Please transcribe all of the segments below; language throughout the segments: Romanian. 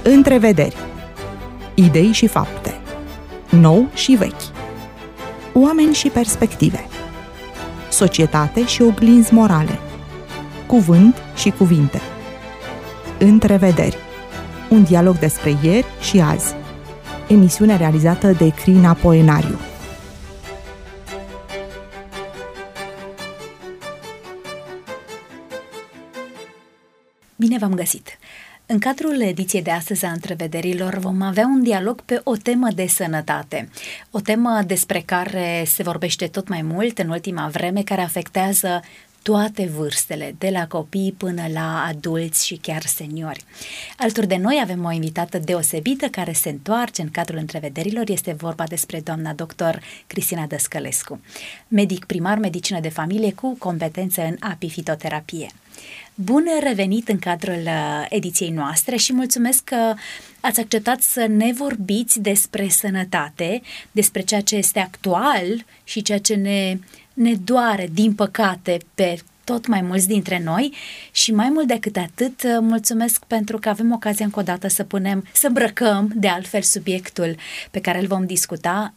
Întrevederi. Idei și fapte. Nou și vechi. Oameni și perspective. Societate și oglinzi morale. Cuvânt și cuvinte. Întrevederi. Un dialog despre ieri și azi. Emisiune realizată de Crina Poenariu. Bine v-am găsit! În cadrul ediției de astăzi a Întrevederilor vom avea un dialog pe o temă de sănătate, o temă despre care se vorbește tot mai mult în ultima vreme, care afectează toate vârstele, de la copii până la adulți și chiar seniori. Alături de noi avem o invitată deosebită care se întoarce în cadrul Întrevederilor. Este vorba despre doamna doctor Cristina Dăscălescu, medic primar, medicină de familie cu competență în apifitoterapie. Bun revenit în cadrul ediției noastre și mulțumesc că ați acceptat să ne vorbiți despre sănătate, despre ceea ce este actual și ceea ce ne doare, din păcate, pe tot mai mulți dintre noi și mai mult decât atât, mulțumesc pentru că avem ocazia încă o dată să îmbrăcăm de altfel subiectul pe care îl vom discuta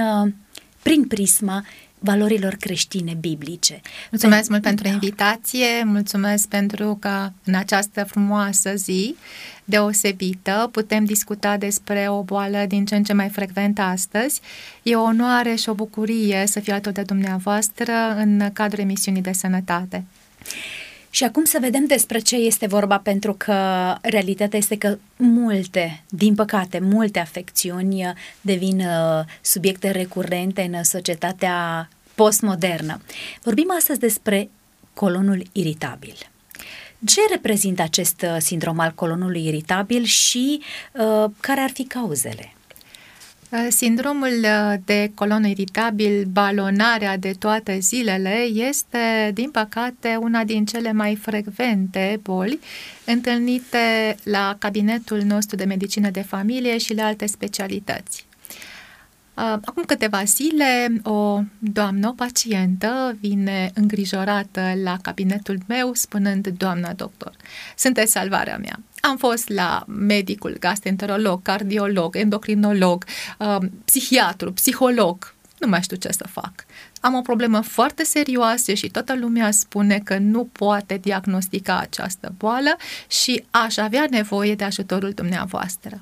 prin prisma valorilor creștine biblice. Mulțumesc mult pentru invitație, mulțumesc pentru că în această frumoasă zi deosebită putem discuta despre o boală din ce în ce mai frecventă astăzi. E o onoare și o bucurie să fiu alături de dumneavoastră în cadrul emisiunii de sănătate. Și acum să vedem despre ce este vorba, pentru că realitatea este că din păcate, multe afecțiuni devin subiecte recurente în societatea postmodernă. Vorbim astăzi despre colonul iritabil. Ce reprezintă acest sindrom al colonului iritabil și care ar fi cauzele? Sindromul de colon iritabil, balonarea de toate zilele, este, din păcate, una din cele mai frecvente boli întâlnite la cabinetul nostru de medicină de familie și la alte specialități. Acum câteva zile, o doamnă, o pacientă, vine îngrijorată la cabinetul meu spunând: doamna doctor, sunteți salvarea mea. Am fost la medicul gastroenterolog, cardiolog, endocrinolog, psihiatru, psiholog, nu mai știu ce să fac. Am o problemă foarte serioasă și toată lumea spune că nu poate diagnostica această boală și aș avea nevoie de ajutorul dumneavoastră.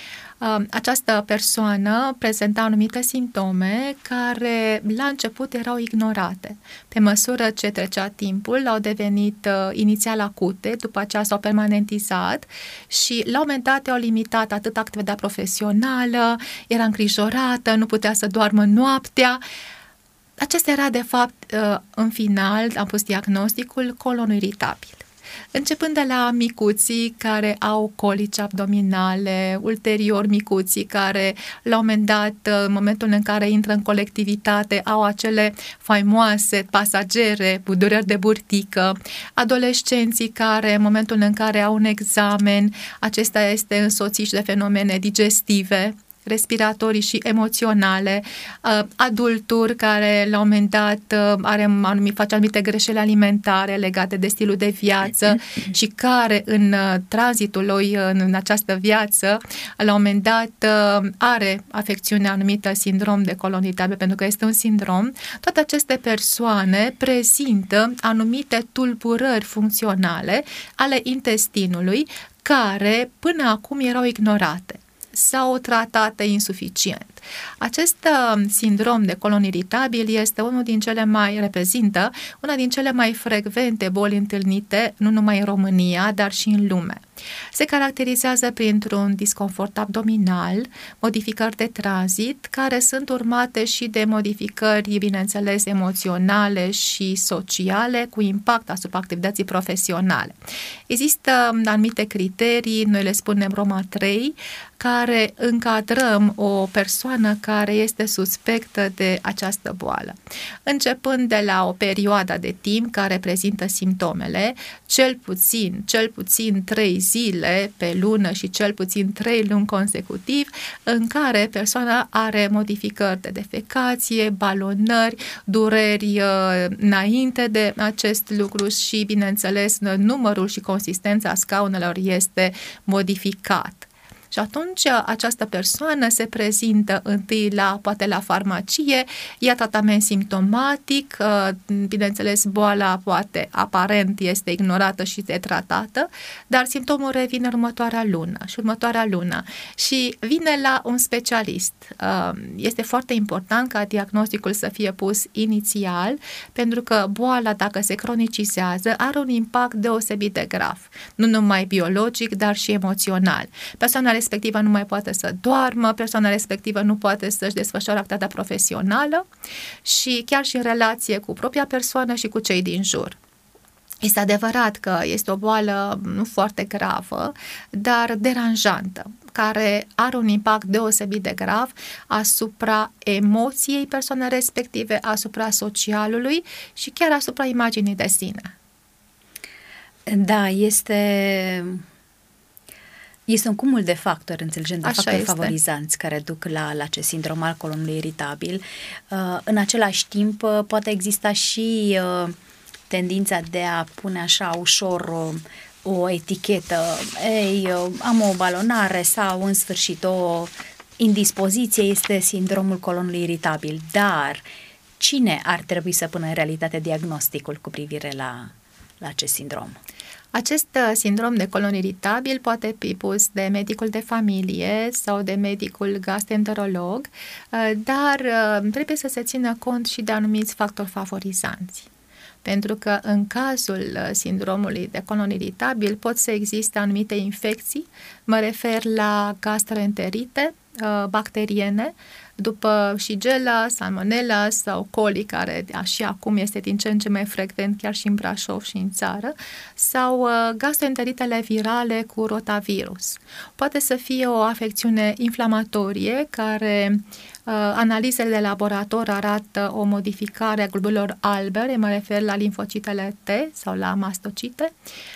Această persoană prezenta anumite simptome care la început erau ignorate. Pe măsură ce trecea timpul, au devenit inițial acute, după aceea s-au permanentizat și la un moment dat au limitat atât activitatea profesională, era îngrijorată, nu putea să doarmă noaptea. Acesta era, de fapt, în final, am pus diagnosticul colonul iritabil. Începând de la micuții care au colici abdominale, ulterior micuții care, la un moment dat, în momentul în care intră în colectivitate, au acele faimoase pasagere, dureri de burtică, adolescenții care, în momentul în care au un examen, acesta este însoțit de fenomene digestive, respiratorii și emoționale, adulturi care la un moment dat face anumite greșeli alimentare legate de stilul de viață și care în tranzitul lui în această viață la un moment dat are afecțiunea anumită sindrom de colon iritabil, pentru că este un sindrom. Toate aceste persoane prezintă anumite tulburări funcționale ale intestinului care până acum erau ignorate sau tratate insuficient. Acest sindrom de colon iritabil reprezintă una din cele mai frecvente boli întâlnite nu numai în România, dar și în lume. Se caracterizează printr-un disconfort abdominal, modificări de tranzit, care sunt urmate și de modificări, bineînțeles, emoționale și sociale, cu impact asupra activității profesionale. Există anumite criterii, noi le spunem Roma 3, care încadrăm o persoană care este suspectă de această boală. Începând de la o perioadă de timp care prezintă simptomele, cel puțin 3 zile pe lună și cel puțin 3 luni consecutiv, în care persoana are modificări de defecație, balonări, dureri înainte de acest lucru și, bineînțeles, numărul și consistența scaunelor este modificat. Și atunci această persoană se prezintă întâi poate la farmacie, ia tratament simptomatic, bineînțeles boala poate aparent este ignorată și detratată, dar simptomul revine următoarea lună și următoarea lună și vine la un specialist. Este foarte important ca diagnosticul să fie pus inițial, pentru că boala, dacă se cronicizează, are un impact deosebit de grav, nu numai biologic, dar și emoțional. Persoana respectivă nu mai poate să doarmă, persoana respectivă nu poate să-și desfășoare activitatea profesională și chiar și în relație cu propria persoană și cu cei din jur. Este adevărat că este o boală nu foarte gravă, dar deranjantă, care are un impact deosebit de grav asupra emoției persoanei respective, asupra socialului și chiar asupra imaginii de sine. Da, este un cumul de factori, înțelegem, de factori favorizanți care duc la acest sindrom al colonului iritabil. În același timp, poate exista și tendința de a pune așa ușor o etichetă, am o balonare sau în sfârșit o indispoziție, este sindromul colonului iritabil. Dar cine ar trebui să pună în realitate diagnosticul cu privire la acest sindrom? Acest sindrom de colon iritabil poate fi pus de medicul de familie sau de medicul gastroenterolog, dar trebuie să se țină cont și de anumiți factori favorizanți. Pentru că în cazul sindromului de colon iritabil pot să existe anumite infecții, mă refer la gastroenterite bacteriene, după Shigella, Salmonella sau coli, care și acum este din ce în ce mai frecvent chiar și în Brașov și în țară, sau gastroenteritele virale cu rotavirus. Poate să fie o afecțiune inflamatorie care analizele de laborator arată o modificare a globulelor albe, mă refer la limfocitele T sau la mastocite.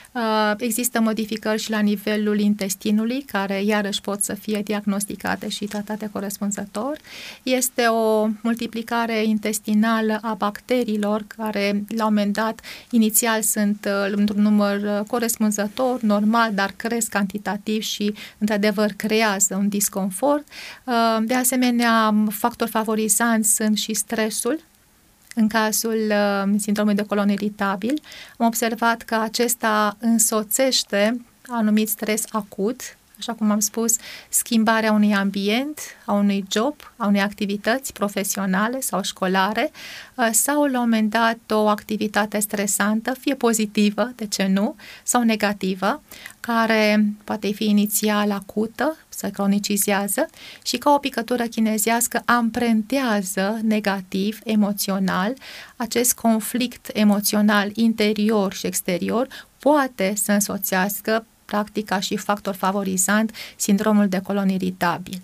Există modificări și la nivelul intestinului, care iarăși pot să fie diagnosticate și tratate corespunzător. Este o multiplicare intestinală a bacteriilor, care la un moment dat inițial sunt într-un număr corespunzător, normal, dar cresc cantitativ și într-adevăr creează un disconfort. De asemenea, factori favorizanți sunt și stresul. În cazul sindromului de colon iritabil, am observat că acesta însoțește anumit stres acut, așa cum am spus, schimbarea unui ambient, a unui job, a unei activități profesionale sau școlare, sau la un moment dat o activitate stresantă, fie pozitivă, de ce nu, sau negativă, care poate fi inițial acută, se cronicizează și ca o picătură chinezească amprentează negativ, emoțional. Acest conflict emoțional interior și exterior poate să însoțească practica și factor favorizant sindromul de colon iritabil.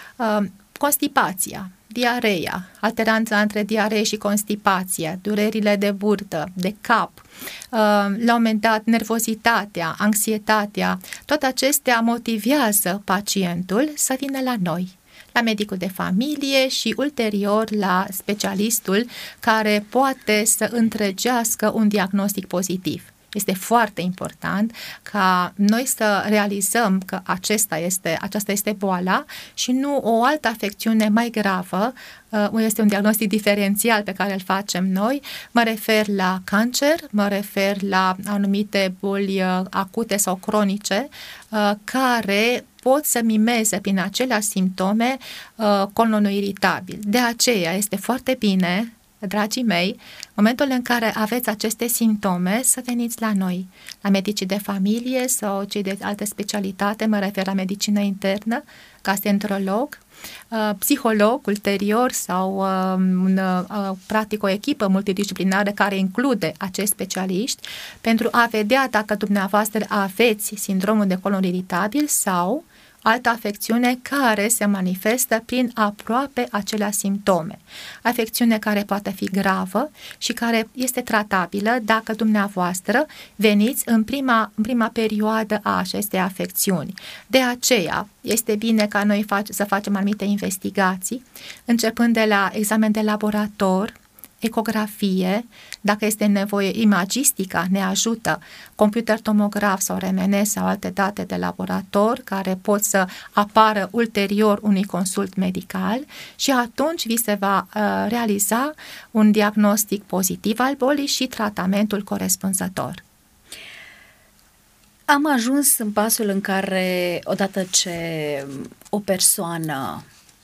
Constipația, diareea, alteranța între diaree și constipație, durerile de burtă, de cap, la un moment dat nervozitatea, anxietatea, toate acestea motivează pacientul să vină la noi, la medicul de familie și ulterior la specialistul care poate să întregească un diagnostic pozitiv. Este foarte important ca noi să realizăm că aceasta este boala și nu o altă afecțiune mai gravă. Este un diagnostic diferențial pe care îl facem noi. Mă refer la cancer, mă refer la anumite boli acute sau cronice care pot să mimeze prin aceleași simptome colonul iritabil. De aceea este foarte bine, dragii mei, în momentul în care aveți aceste simptome, să veniți la noi, la medicii de familie sau cei de alte specialitate, mă refer la medicină internă, gastroenterolog, psiholog ulterior sau practic o echipă multidisciplinară care include acești specialiști pentru a vedea dacă dumneavoastră aveți sindromul de colon iritabil sau altă afecțiune care se manifestă prin aproape aceleași simptome. Afecțiune care poate fi gravă și care este tratabilă dacă dumneavoastră veniți în prima perioadă a acestei afecțiuni. De aceea este bine ca noi să facem anumite investigații, începând de la examen de laborator, ecografie, dacă este nevoie, imagistica ne ajută, computer tomograf sau RMN sau alte date de laborator care pot să apară ulterior unui consult medical și atunci vi se va realiza un diagnostic pozitiv al bolii și tratamentul corespunzător. Am ajuns în pasul în care, odată ce o persoană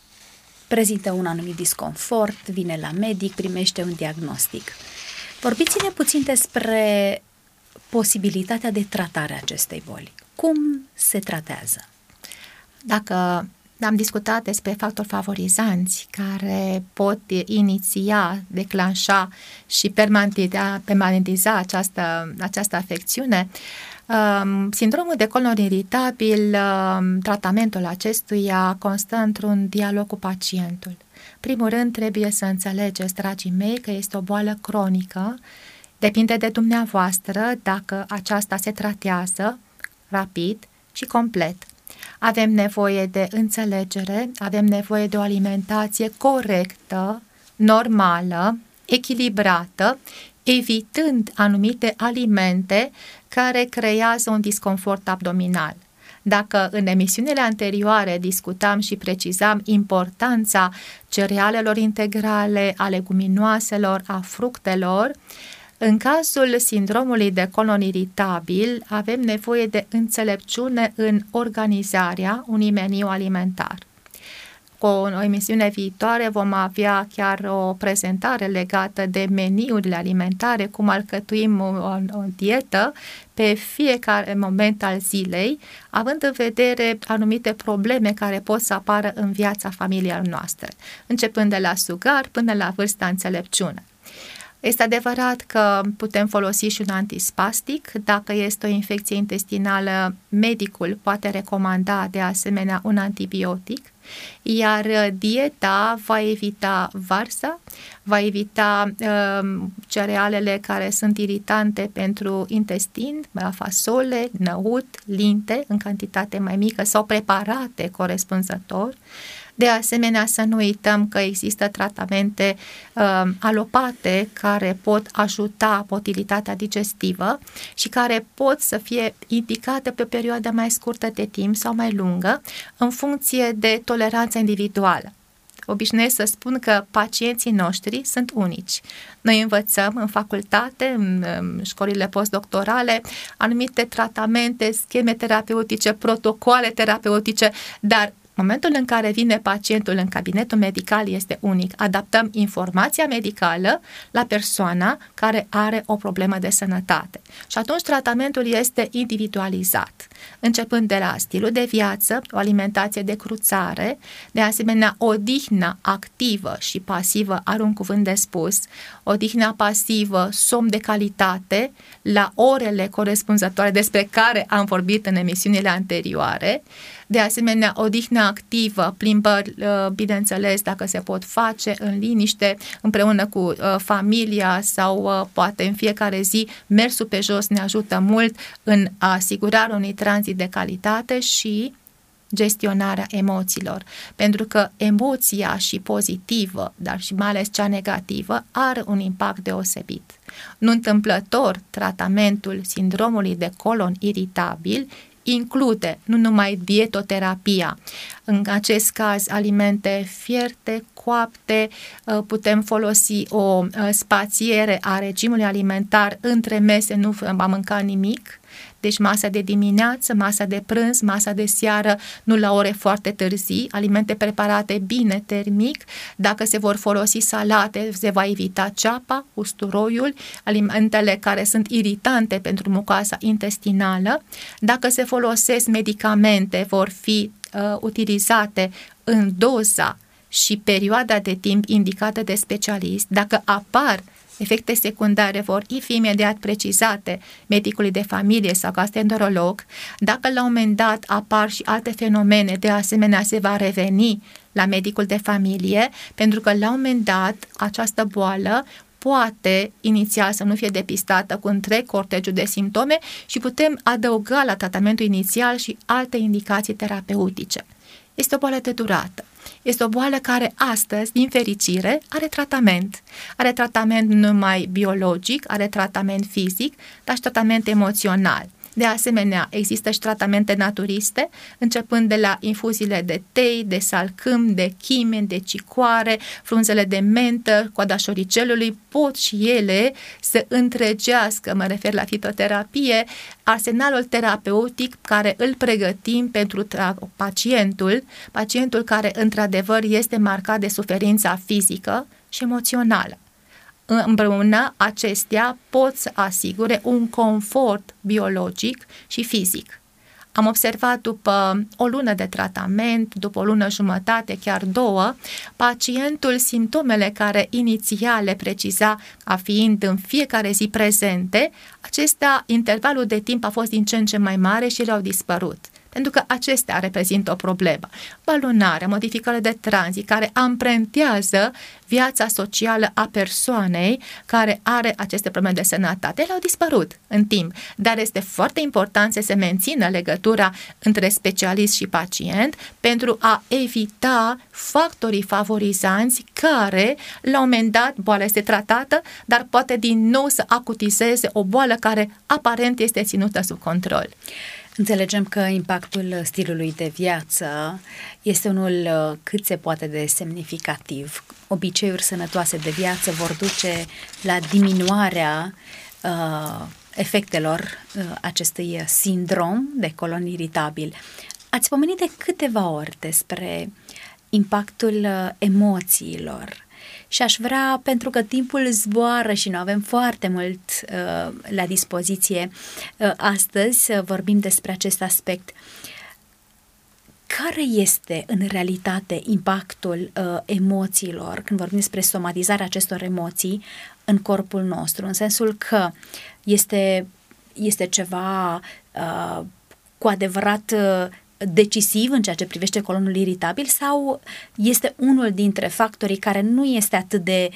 prezintă un anumit disconfort, vine la medic, primește un diagnostic. Vorbiți-ne puțin despre posibilitatea de tratare a acestei boli. Cum se tratează? Dacă am discutat despre factori favorizanți care pot iniția, declanșa și permanentiza această afecțiune, sindromul de colon iritabil, tratamentul acestuia constă într-un dialog cu pacientul. Primul rând, trebuie să înțelegeți, dragii mei, că este o boală cronică. Depinde de dumneavoastră dacă aceasta se tratează rapid și complet. Avem nevoie de înțelegere, avem nevoie de o alimentație corectă, normală, echilibrată, evitând anumite alimente care creează un disconfort abdominal. Dacă în emisiunile anterioare discutam și precizam importanța cerealelor integrale, a leguminoaselor, a fructelor, în cazul sindromului de colon iritabil avem nevoie de înțelepciune în organizarea unui meniu alimentar. Cu o emisiune viitoare vom avea chiar o prezentare legată de meniurile alimentare, cum alcătuim o dietă pe fiecare moment al zilei, având în vedere anumite probleme care pot să apară în viața familiilor noastre, începând de la sugar până la vârsta înțelepciune. Este adevărat că putem folosi și un antispastic. Dacă este o infecție intestinală, medicul poate recomanda de asemenea un antibiotic, iar dieta va evita varza, va evita cerealele care sunt iritante pentru intestin, fasole, năut, linte în cantitate mai mică sau preparate corespunzător. De asemenea, să nu uităm că există tratamente alopate care pot ajuta motilitatea digestivă și care pot să fie indicate pe o perioadă mai scurtă de timp sau mai lungă, în funcție de toleranța individuală. Obișnuiesc să spun că pacienții noștri sunt unici. Noi învățăm în facultate, în școlile postdoctorale, anumite tratamente, scheme terapeutice, protocoale terapeutice, dar momentul în care vine pacientul în cabinetul medical este unic. Adaptăm informația medicală la persoana care are o problemă de sănătate. Și atunci tratamentul este individualizat, începând de la stilul de viață, o alimentație de cruțare, de asemenea odihnă activă și pasivă are un cuvânt de spus, odihna pasivă, somn de calitate, la orele corespunzătoare despre care am vorbit în emisiunile anterioare. De asemenea, odihnă activă, plimbări, bineînțeles, dacă se pot face în liniște, împreună cu familia sau poate în fiecare zi, mersul pe jos ne ajută mult în asigurarea unui tranzit de calitate și gestionarea emoțiilor, pentru că emoția și pozitivă, dar și mai ales cea negativă, are un impact deosebit. Nu întâmplător, tratamentul sindromului de colon iritabil include nu numai dietoterapia, în acest caz alimente fierte, coapte, putem folosi o spațiere a regimului alimentar, între mese nu va mânca nimic, deci masa de dimineață, masa de prânz, masa de seară, nu la ore foarte târzii, alimente preparate bine termic, dacă se vor folosi salate, se va evita ceapa, usturoiul, alimentele care sunt iritante pentru mucoasa intestinală, dacă se folosesc medicamente, vor fi utilizate în doza și perioada de timp indicată de specialist, dacă apar efecte secundare vor fi imediat precizate medicului de familie sau gastroenterolog. Dacă la un moment dat apar și alte fenomene, de asemenea se va reveni la medicul de familie, pentru că la un moment dat această boală poate inițial să nu fie depistată cu întreg cortegiul de simptome și putem adăuga la tratamentul inițial și alte indicații terapeutice. Este o boală de durată. Este o boală care astăzi, din fericire, are tratament. Are tratament nu numai biologic, are tratament fizic, dar și tratament emoțional. De asemenea, există și tratamente naturiste, începând de la infuziile de tei, de salcâm, de chimen, de cicoare, frunzele de mentă, coada șoricelului, pot și ele să întregească, mă refer la fitoterapie, arsenalul terapeutic care îl pregătim pentru pacientul care într-adevăr este marcat de suferința fizică și emoțională. Împreună, acestea pot să asigure un confort biologic și fizic. Am observat după o lună de tratament, după o lună jumătate, chiar 2, pacientul simptomele care inițial le preciza a fiind în fiecare zi prezente, acestea, intervalul de timp a fost din ce în ce mai mare și le-au dispărut. Pentru că acestea reprezintă o problemă. Balonarea, modificările de tranzit care amprentează viața socială a persoanei care are aceste probleme de sănătate, le-au dispărut în timp. Dar este foarte important să se mențină legătura între specialist și pacient pentru a evita factorii favorizanți care, la un moment dat, boala este tratată, dar poate din nou să acutizeze o boală care aparent este ținută sub control. Înțelegem că impactul stilului de viață este unul cât se poate de semnificativ. Obiceiuri sănătoase de viață vor duce la diminuarea efectelor acestui sindrom de colon iritabil. Ați pomenit de câteva ori despre impactul emoțiilor. Și aș vrea, pentru că timpul zboară și nu avem foarte mult la dispoziție astăzi, să vorbim despre acest aspect. Care este în realitate impactul emoțiilor când vorbim despre somatizarea acestor emoții în corpul nostru? În sensul că este ceva cu adevărat decisiv în ceea ce privește colonul iritabil sau este unul dintre factorii care nu este atât de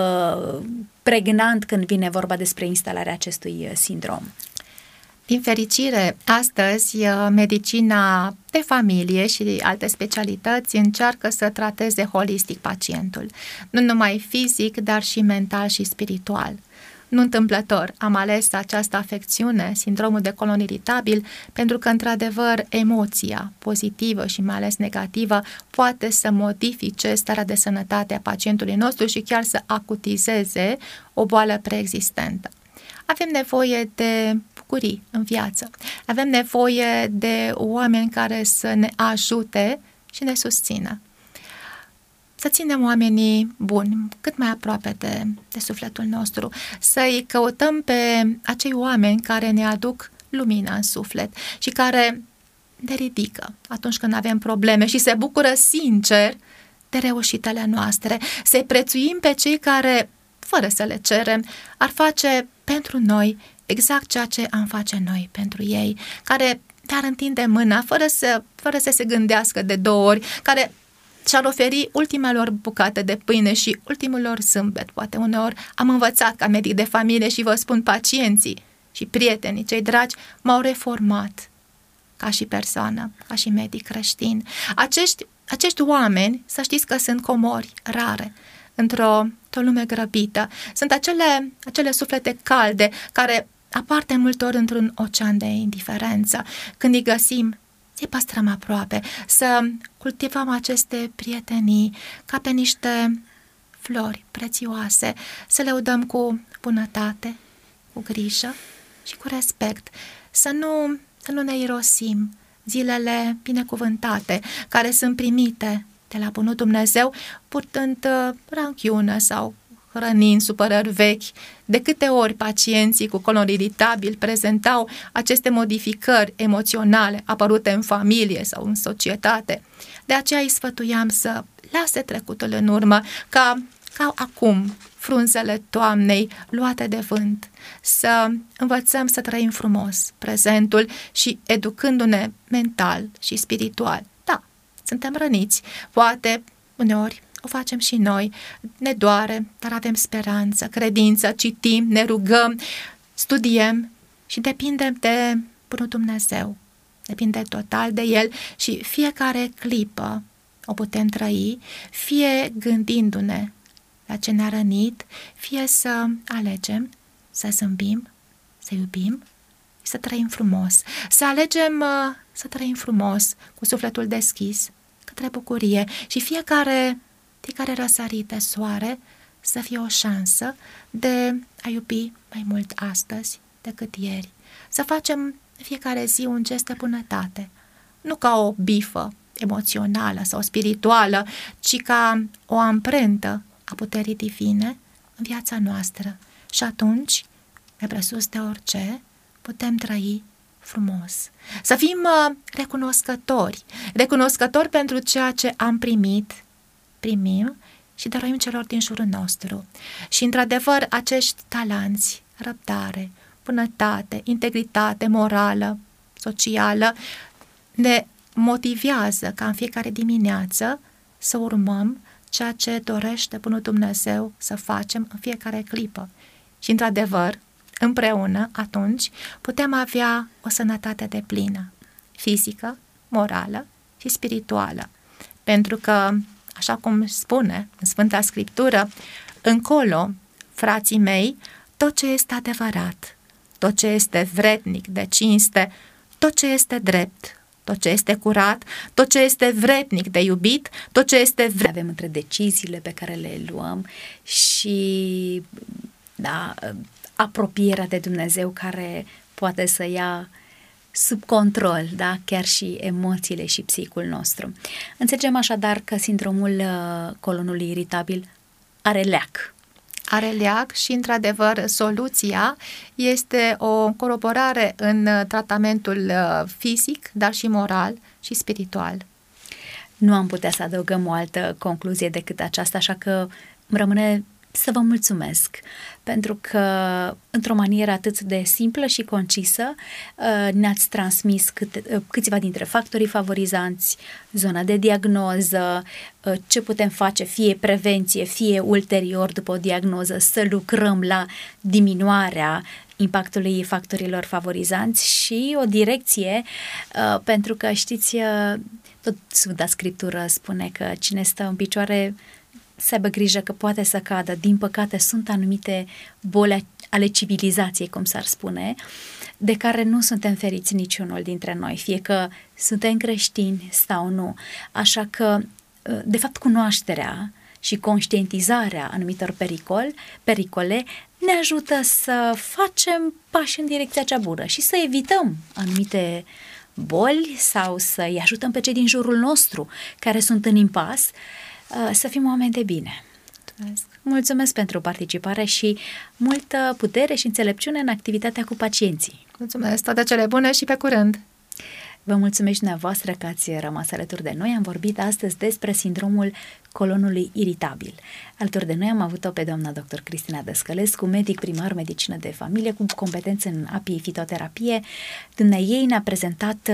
pregnant când vine vorba despre instalarea acestui sindrom? Din fericire, astăzi medicina de familie și alte specialități încearcă să trateze holistic pacientul, nu numai fizic, dar și mental și spiritual. Nu întâmplător am ales această afecțiune, sindromul de colon iritabil, pentru că, într-adevăr, emoția pozitivă și mai ales negativă poate să modifice starea de sănătate a pacientului nostru și chiar să acutizeze o boală preexistentă. Avem nevoie de bucurii în viață. Avem nevoie de oameni care să ne ajute și ne susțină. Să ținem oamenii buni, cât mai aproape de sufletul nostru, să-i căutăm pe acei oameni care ne aduc lumină în suflet și care ne ridică atunci când avem probleme și se bucură sincer de reușitele noastre. Să-i prețuim pe cei care, fără să le cerem, ar face pentru noi exact ceea ce am face noi pentru ei, care te-ar întinde mâna fără să se gândească de 2 ori, care și-ar oferi ultima lor bucată de pâine și ultimul lor zâmbet. Poate uneori am învățat ca medic de familie și vă spun, pacienții și prietenii, cei dragi, m-au reformat ca și persoană, ca și medic creștin. Acești oameni, să știți că sunt comori rare într-o lume grăbită. Sunt acele suflete calde care apar de multe ori într-un ocean de indiferență. Când îi găsim, îi păstrăm aproape, să cultivăm aceste prietenii ca pe niște flori prețioase, să le udăm cu bunătate, cu grijă și cu respect, să nu ne irosim zilele binecuvântate care sunt primite de la bunul Dumnezeu, purtând ranchiună sau hrănind supărări vechi. De câte ori pacienții cu colon iritabil prezentau aceste modificări emoționale apărute în familie sau în societate. De aceea îi sfătuiam să lase trecutul în urmă, ca acum frunzele toamnei luate de vânt, să învățăm să trăim frumos prezentul și educându-ne mental și spiritual. Da, suntem răniți, poate uneori o facem și noi. Ne doare, dar avem speranță, credință, citim, ne rugăm, studiem și depindem de Bunul Dumnezeu. Depinde total de El și fiecare clipă o putem trăi, fie gândindu-ne la ce ne-a rănit, fie să alegem să zâmbim, să iubim, să trăim frumos. Să alegem să trăim frumos, cu sufletul deschis, către bucurie și fiecare răsărit de soare să fie o șansă de a iubi mai mult astăzi decât ieri. Să facem în fiecare zi un gest de bunătate, nu ca o bifă emoțională sau spirituală, ci ca o amprentă a puterii divine în viața noastră. Și atunci, mai presus de orice, putem trăi frumos. Să fim recunoscători pentru ceea ce am primim și dăruim celor din jurul nostru. Și, într-adevăr, acești talanți, răbdare, bunătate, integritate morală, socială, ne motivează ca în fiecare dimineață să urmăm ceea ce dorește Bunul Dumnezeu să facem în fiecare clipă. Și, într-adevăr, împreună, atunci, putem avea o sănătate deplină, fizică, morală și spirituală. Pentru că, așa cum spune în Sfânta Scriptură, încolo, frații mei, tot ce este adevărat, tot ce este vrednic de cinste, tot ce este drept, tot ce este curat, tot ce este vrednic de iubit, tot ce este Avem între deciziile pe care le luăm și apropierea de Dumnezeu care poate să ia sub control, chiar și emoțiile și psihicul nostru. Înțelegem așadar că sindromul colonului iritabil are leac. Are leac și, într-adevăr, soluția este o coroborare în tratamentul fizic, dar și moral și spiritual. Nu am putea să adăugăm o altă concluzie decât aceasta, așa că îmi rămâne să vă mulțumesc, pentru că, într-o manieră atât de simplă și concisă, ne-ați transmis câțiva dintre factorii favorizanți, zona de diagnoză, ce putem face, fie prevenție, fie ulterior după o diagnoză, să lucrăm la diminuarea impactului factorilor favorizanți și o direcție, pentru că, știți, tot Sfânta Scriptură spune că cine stă în picioare să aibă grijă că poate să cadă. Din păcate, sunt anumite boli ale civilizației, cum s-ar spune, de care nu suntem feriți niciunul dintre noi, fie că suntem creștini sau nu. Așa că, de fapt, cunoașterea și conștientizarea anumitor pericole ne ajută să facem pași în direcția cea bună și să evităm anumite boli sau să-i ajutăm pe cei din jurul nostru care sunt în impas să fim oameni de bine. Mulțumesc pentru participare și multă putere și înțelepciune în activitatea cu pacienții. Mulțumesc, toate cele bune și pe curând! Vă mulțumesc dumneavoastră că ați rămas alături de noi. Am vorbit astăzi despre sindromul colonului iritabil. Alături de noi am avut-o pe doamna dr. Cristina Dăscălescu, medic primar medicină de familie cu competențe în apii-fitoterapie. Dumneaei ne-a prezentat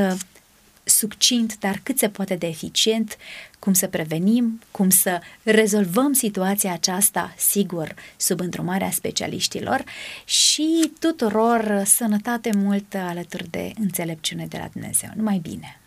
succint, dar cât se poate de eficient, cum să prevenim, cum să rezolvăm situația aceasta, sigur, sub îndrumarea specialiștilor și tuturor sănătate multă alături de înțelepciune de la Dumnezeu. Numai bine!